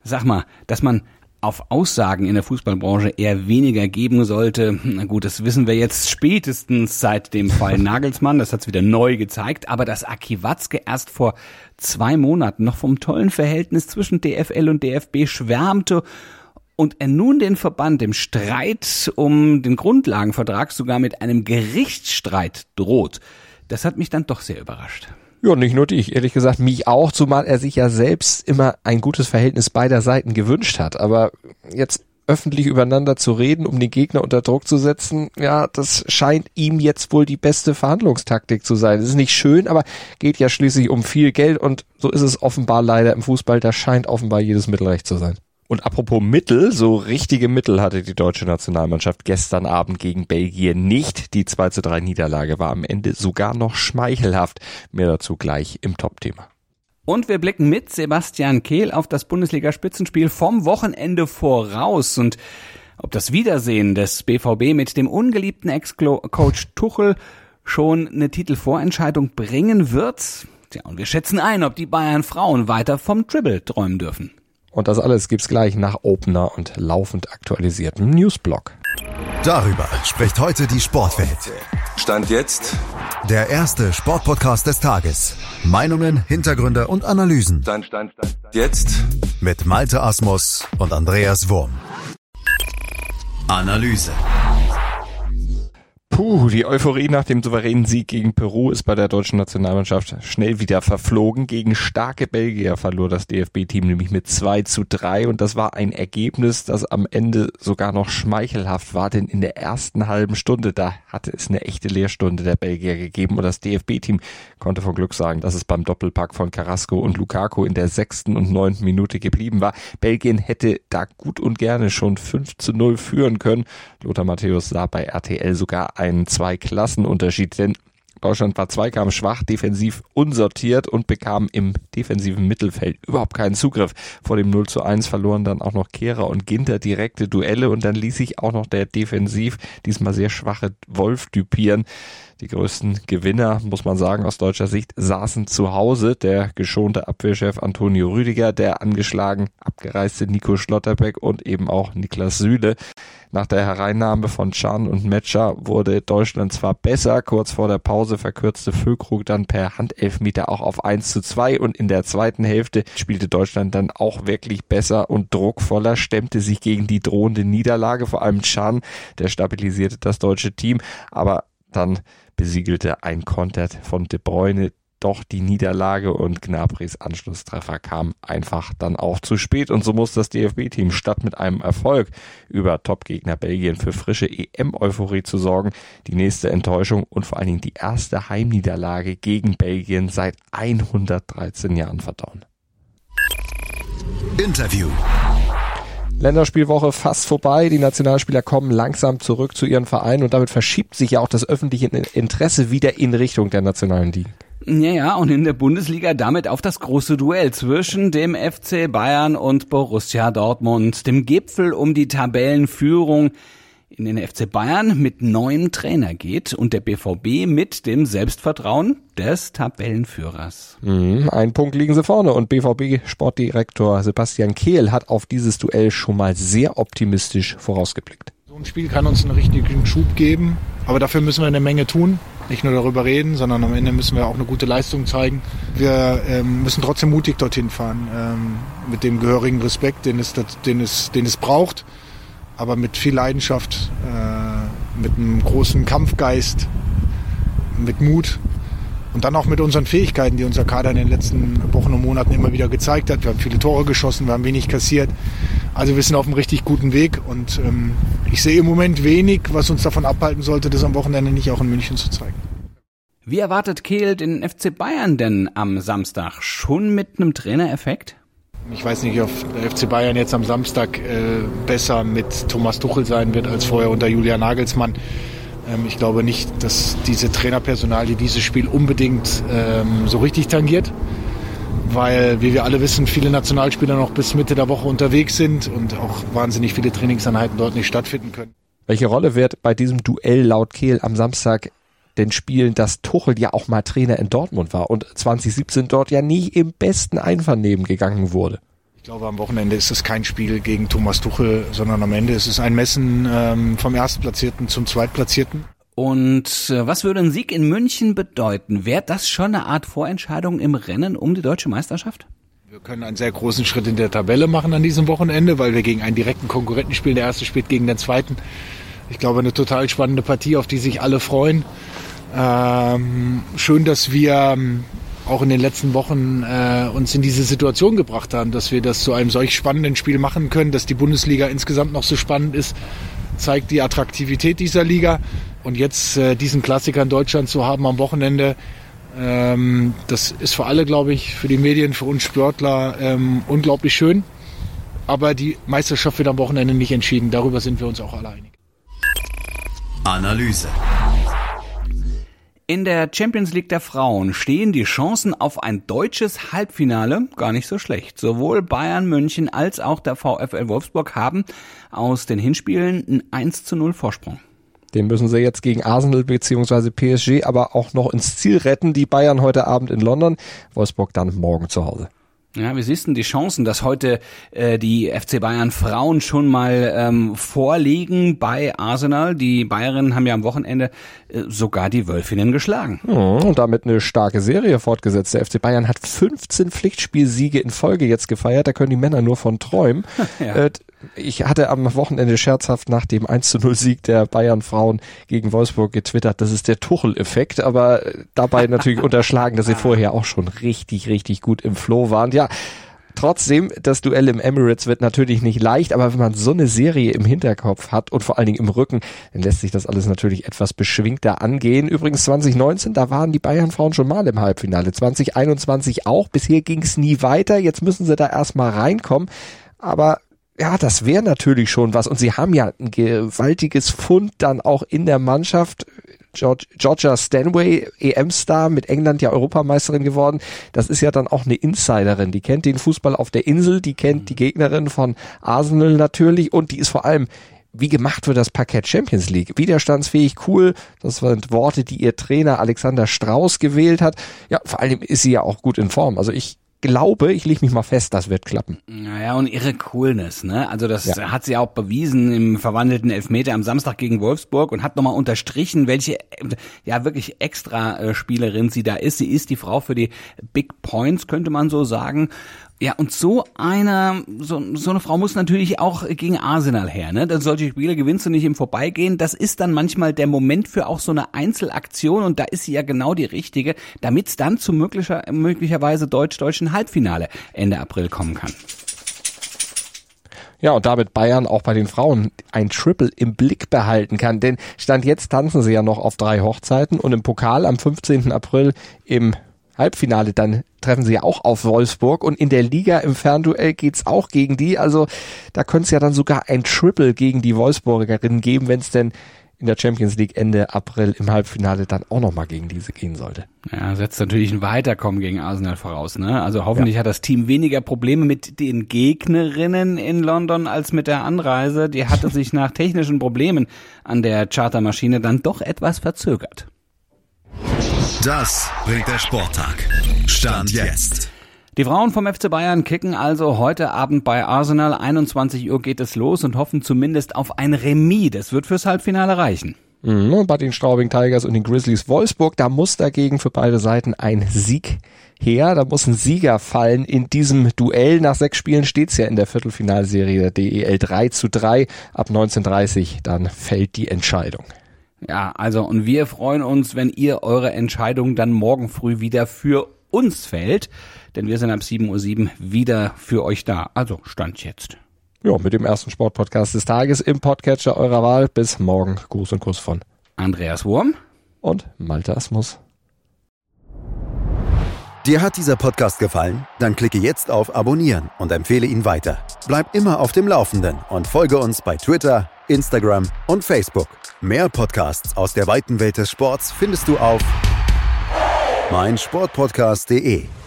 Sag mal, dass man auf Aussagen in der Fußballbranche eher weniger geben sollte. Na gut, das wissen wir jetzt spätestens seit dem Fall Nagelsmann. Das hat's wieder neu gezeigt. Aber dass Aki Watzke erst vor 2 Monaten noch vom tollen Verhältnis zwischen DFL und DFB schwärmte und er nun den Verband im Streit um den Grundlagenvertrag sogar mit einem Gerichtsstreit droht, das hat mich dann doch sehr überrascht. Ja, nicht nur dich, ehrlich gesagt mich auch, zumal er sich ja selbst immer ein gutes Verhältnis beider Seiten gewünscht hat. Aber jetzt öffentlich übereinander zu reden, um den Gegner unter Druck zu setzen, ja, das scheint ihm jetzt wohl die beste Verhandlungstaktik zu sein. Das ist nicht schön, aber geht ja schließlich um viel Geld und so ist es offenbar leider im Fußball. Da scheint offenbar jedes Mittel recht zu sein. Und apropos Mittel, so richtige Mittel hatte die deutsche Nationalmannschaft gestern Abend gegen Belgien nicht. Die 2:3 Niederlage war am Ende sogar noch schmeichelhaft. Mehr dazu gleich im Top-Thema. Und wir blicken mit Sebastian Kehl auf das Bundesliga-Spitzenspiel vom Wochenende voraus. Und ob das Wiedersehen des BVB mit dem ungeliebten Ex-Coach Tuchel schon eine Titelvorentscheidung bringen wird? Tja, und wir schätzen ein, ob die Bayern-Frauen weiter vom Dribble träumen dürfen. Und das alles gibt's gleich nach Opener und laufend aktualisiertem Newsblog. Darüber spricht heute die Sportwelt. Stand jetzt Der erste Sportpodcast des Tages. Meinungen, Hintergründe und Analysen. Stand jetzt Mit Malte Asmus und Andreas Wurm. Analyse. Die Euphorie nach dem souveränen Sieg gegen Peru ist bei der deutschen Nationalmannschaft schnell wieder verflogen. Gegen starke Belgier verlor das DFB-Team nämlich mit 2:3 und das war ein Ergebnis, das am Ende sogar noch schmeichelhaft war, denn in der ersten halben Stunde, da hatte es eine echte Lehrstunde der Belgier gegeben und das DFB-Team konnte von Glück sagen, dass es beim Doppelpack von Carrasco und Lukaku in der 6. und 9. Minute geblieben war. Belgien hätte da gut und gerne schon 5:0 führen können. Lothar Matthäus sah bei RTL sogar einen 2-Klassen-Unterschied, denn Deutschland war zweikampfschwach, defensiv unsortiert und bekam im defensiven Mittelfeld überhaupt keinen Zugriff. Vor dem 0:1 verloren dann auch noch Kehrer und Ginter direkte Duelle und dann ließ sich auch noch der defensiv diesmal sehr schwache Wolf düpieren. Die größten Gewinner, muss man sagen, aus deutscher Sicht saßen zu Hause. Der geschonte Abwehrchef Antonio Rüdiger, der angeschlagen abgereiste Nico Schlotterbeck und eben auch Niklas Süle. Nach der Hereinnahme von Can und Metscher wurde Deutschland zwar besser, kurz vor der Pause verkürzte Füllkrug dann per Handelfmeter auch auf 1:2 und in der zweiten Hälfte spielte Deutschland dann auch wirklich besser und druckvoller, stemmte sich gegen die drohende Niederlage, vor allem Can, der stabilisierte das deutsche Team, aber dann besiegelte ein Konter von De Bruyne doch die Niederlage und Gnabrys Anschlusstreffer kam einfach dann auch zu spät und so muss das DFB-Team statt mit einem Erfolg über Topgegner Belgien für frische EM-Euphorie zu sorgen, die nächste Enttäuschung und vor allen Dingen die erste Heimniederlage gegen Belgien seit 113 Jahren verdauen. Interview. Länderspielwoche fast vorbei, die Nationalspieler kommen langsam zurück zu ihren Vereinen und damit verschiebt sich ja auch das öffentliche Interesse wieder in Richtung der nationalen Ligen. Ja, und in der Bundesliga damit auf das große Duell zwischen dem FC Bayern und Borussia Dortmund, dem Gipfel um die Tabellenführung, in den der FC Bayern mit neuem Trainer geht und der BVB mit dem Selbstvertrauen des Tabellenführers. Einen Punkt liegen sie vorne und BVB-Sportdirektor Sebastian Kehl hat auf dieses Duell schon mal sehr optimistisch vorausgeblickt. So ein Spiel kann uns einen richtigen Schub geben, aber dafür müssen wir eine Menge tun. Nicht nur darüber reden, sondern am Ende müssen wir auch eine gute Leistung zeigen. Wir müssen trotzdem mutig dorthin fahren, mit dem gehörigen Respekt, den es braucht, aber mit viel Leidenschaft, mit einem großen Kampfgeist, mit Mut und dann auch mit unseren Fähigkeiten, die unser Kader in den letzten Wochen und Monaten immer wieder gezeigt hat. Wir haben viele Tore geschossen, wir haben wenig kassiert. Also wir sind auf einem richtig guten Weg und ich sehe im Moment wenig, was uns davon abhalten sollte, das am Wochenende nicht auch in München zu zeigen. Wie erwartet Kehl den FC Bayern denn am Samstag? Schon mit einem Trainereffekt? Ich weiß nicht, ob der FC Bayern jetzt am Samstag besser mit Thomas Tuchel sein wird als vorher unter Julian Nagelsmann. Ich glaube nicht, dass diese Trainerpersonalie dieses Spiel unbedingt so richtig tangiert, weil, wie wir alle wissen, viele Nationalspieler noch bis Mitte der Woche unterwegs sind und auch wahnsinnig viele Trainingseinheiten dort nicht stattfinden können. Welche Rolle wird bei diesem Duell laut Kehl am Samstag denn spielen, dass Tuchel ja auch mal Trainer in Dortmund war und 2017 dort ja nie im besten Einvernehmen gegangen wurde? Ich glaube, am Wochenende ist es kein Spiel gegen Thomas Tuchel, sondern am Ende ist es ein Messen vom Erstplatzierten zum Zweitplatzierten. Und was würde ein Sieg in München bedeuten? Wäre das schon eine Art Vorentscheidung im Rennen um die deutsche Meisterschaft? Wir können einen sehr großen Schritt in der Tabelle machen an diesem Wochenende, weil wir gegen einen direkten Konkurrenten spielen. Der erste spielt gegen den zweiten. Ich glaube, eine total spannende Partie, auf die sich alle freuen. Schön, dass wir auch in den letzten Wochen uns in diese Situation gebracht haben, dass wir das zu einem solch spannenden Spiel machen können, dass die Bundesliga insgesamt noch so spannend ist, zeigt die Attraktivität dieser Liga. Und jetzt diesen Klassiker in Deutschland zu haben am Wochenende, das ist für alle, glaube ich, für die Medien, für uns Sportler unglaublich schön. Aber die Meisterschaft wird am Wochenende nicht entschieden. Darüber sind wir uns auch alle einig. Analyse. In der Champions League der Frauen stehen die Chancen auf ein deutsches Halbfinale gar nicht so schlecht. Sowohl Bayern München als auch der VfL Wolfsburg haben aus den Hinspielen einen 1:0 Vorsprung. Den müssen sie jetzt gegen Arsenal bzw. PSG aber auch noch ins Ziel retten. Die Bayern heute Abend in London, Wolfsburg dann morgen zu Hause. Ja, wie siehst du die Chancen, dass heute die FC Bayern Frauen schon mal vorliegen bei Arsenal? Die Bayerinnen haben ja am Wochenende sogar die Wölfinnen geschlagen. Und damit eine starke Serie fortgesetzt. Der FC Bayern hat 15 Pflichtspielsiege in Folge jetzt gefeiert. Da können die Männer nur von träumen. Ja. Ich hatte am Wochenende scherzhaft nach dem 1:0 Sieg der Bayern-Frauen gegen Wolfsburg getwittert, das ist der Tuchel-Effekt, aber dabei natürlich unterschlagen, dass sie vorher auch schon richtig, richtig gut im Flow waren. Ja, trotzdem, das Duell im Emirates wird natürlich nicht leicht, aber wenn man so eine Serie im Hinterkopf hat und vor allen Dingen im Rücken, dann lässt sich das alles natürlich etwas beschwingter angehen. Übrigens 2019, da waren die Bayern-Frauen schon mal im Halbfinale, 2021 auch. Bisher ging es nie weiter, jetzt müssen sie da erstmal reinkommen, aber ja, das wäre natürlich schon was. Und sie haben ja ein gewaltiges Fund dann auch in der Mannschaft. Georgia Stanway, EM-Star, mit England ja Europameisterin geworden. Das ist ja dann auch eine Insiderin. Die kennt den Fußball auf der Insel, die kennt die Gegnerin von Arsenal natürlich und die ist vor allem wie gemacht für das Parkett Champions League. Widerstandsfähig, cool. Das sind Worte, die ihr Trainer Alexander Strauß gewählt hat. Ja, vor allem ist sie ja auch gut in Form. Also ich lege mich mal fest, das wird klappen. Naja, und ihre Coolness, ne? Also das hat sie auch bewiesen im verwandelten Elfmeter am Samstag gegen Wolfsburg und hat nochmal unterstrichen, welche ja wirklich extra Spielerin sie da ist. Sie ist die Frau für die Big Points, könnte man so sagen. Ja, und so eine Frau muss natürlich auch gegen Arsenal her, ne? Denn solche Spiele gewinnst du nicht im Vorbeigehen. Das ist dann manchmal der Moment für auch so eine Einzelaktion und da ist sie ja genau die richtige, damit es dann zu möglicherweise deutschen Halbfinale Ende April kommen kann. Ja, und damit Bayern auch bei den Frauen ein Triple im Blick behalten kann, denn Stand jetzt tanzen sie ja noch auf 3 Hochzeiten und im Pokal am 15. April im Halbfinale, dann treffen sie ja auch auf Wolfsburg und in der Liga im Fernduell geht's auch gegen die, also da könnte es ja dann sogar ein Triple gegen die Wolfsburgerinnen geben, wenn es denn in der Champions League Ende April im Halbfinale dann auch nochmal gegen diese gehen sollte. Ja, setzt natürlich ein Weiterkommen gegen Arsenal voraus, ne? Also hoffentlich hat das Team weniger Probleme mit den Gegnerinnen in London als mit der Anreise. Die hatte sich nach technischen Problemen an der Chartermaschine dann doch etwas verzögert. Das bringt der Sporttag. Stand jetzt. Die Frauen vom FC Bayern kicken also heute Abend bei Arsenal. 21 Uhr geht es los und hoffen zumindest auf ein Remis. Das wird fürs Halbfinale reichen. Bei den Straubing Tigers und den Grizzlies Wolfsburg, da muss dagegen für beide Seiten ein Sieg her. Da muss ein Sieger fallen in diesem Duell. Nach 6 Spielen steht's ja in der Viertelfinalserie der DEL 3:3. Ab 19:30 dann fällt die Entscheidung. Ja, also und wir freuen uns, wenn ihr eure Entscheidung dann morgen früh wieder für uns fällt, denn wir sind ab 7:07 Uhr wieder für euch da. Also Stand jetzt. Ja, mit dem ersten Sportpodcast des Tages im Podcatcher eurer Wahl. Bis morgen. Gruß und Kuss von Andreas Wurm und Malte Asmus. Dir hat dieser Podcast gefallen? Dann klicke jetzt auf Abonnieren und empfehle ihn weiter. Bleib immer auf dem Laufenden und folge uns bei Twitter, Instagram und Facebook. Mehr Podcasts aus der weiten Welt des Sports findest du auf meinsportpodcast.de.